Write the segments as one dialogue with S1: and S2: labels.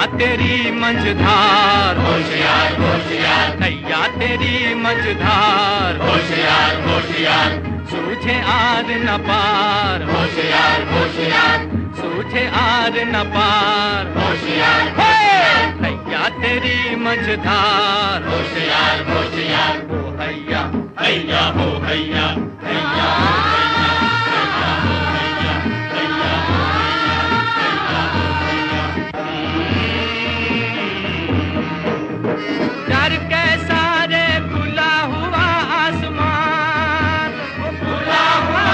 S1: तेरी मझधार,
S2: होशियार होशियार
S1: नैया तेरी मझधार,
S2: होशियार होशियार
S1: सूझे आर न पार,
S2: होशियार होशियार
S1: सूझे आर न पार,
S2: होशियार
S1: नैया तेरी मझधार,
S2: होशियार होशियार
S1: हो हैया
S2: हैया हो हैया हैया
S1: डर के सारे खुला हुआ आसमान,
S2: खुला हुआ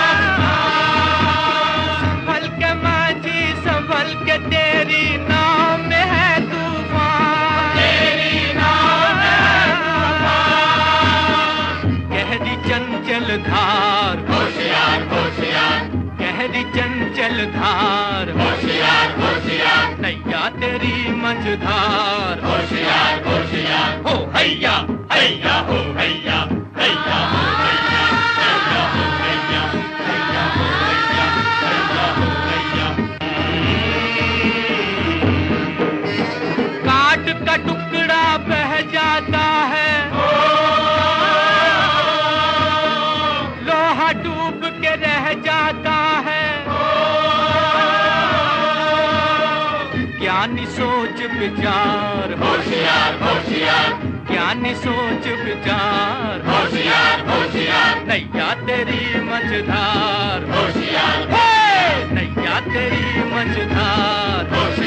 S1: संभल के माझी संभल के तेरी नाव में है तूफान,
S2: तेरी नाव में तूफान।
S1: गहरी चंचल धार,
S2: होशियार होशियार
S1: गहरी चंचल धार,
S2: होशियार होशियार
S1: नैया तेरी मझधार,
S2: होशियार होशियार
S1: हो हैया
S2: हैया हो हैया हैया हो हैया हैया हो हैया हैया हो हैया हैया हो हैया।
S1: काट का टुकड़ा बह जाता है, लोहा डूब के रह जाता है, ज्ञानी सोच विचार,
S2: होशियार होशियार
S1: ज्ञानी सोच विचार,
S2: होशियार होशियार
S1: नैया तेरी मझधार,
S2: होशियार
S1: नैया तेरी मझधार,
S2: होशियार